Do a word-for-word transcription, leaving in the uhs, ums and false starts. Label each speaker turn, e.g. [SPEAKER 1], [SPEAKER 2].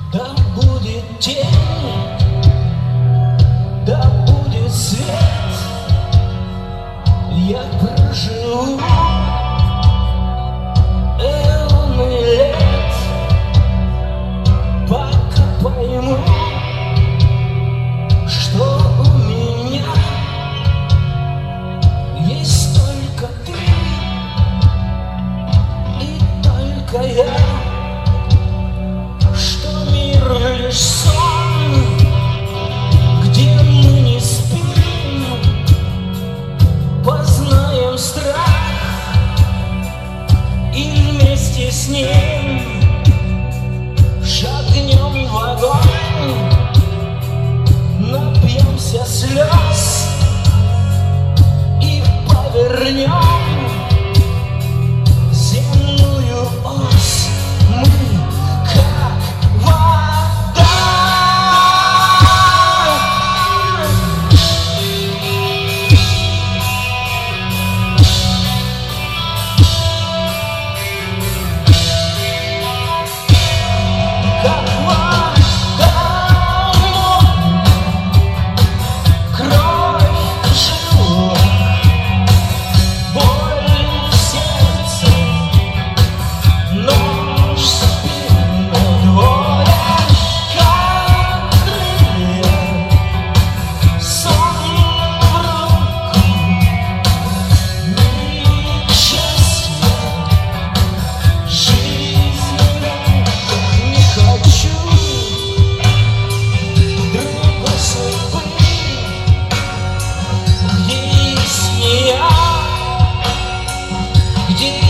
[SPEAKER 1] Да будет тень, да будет свет, я проживу эоны лет, пока пойму, что у меня есть только ты и только я, что мир лишь сон, где мы не спим, познаем страх и вместе с ним шагнем в огонь, напьемся слез и повернем земную ось. Мы как вода. Как вода, кровь в жилах, боль в сердце, нож в спину, воля, как крылья, сон в руку, миг счастья, жизнь. Не хочу другой судьбы, где есть не я, где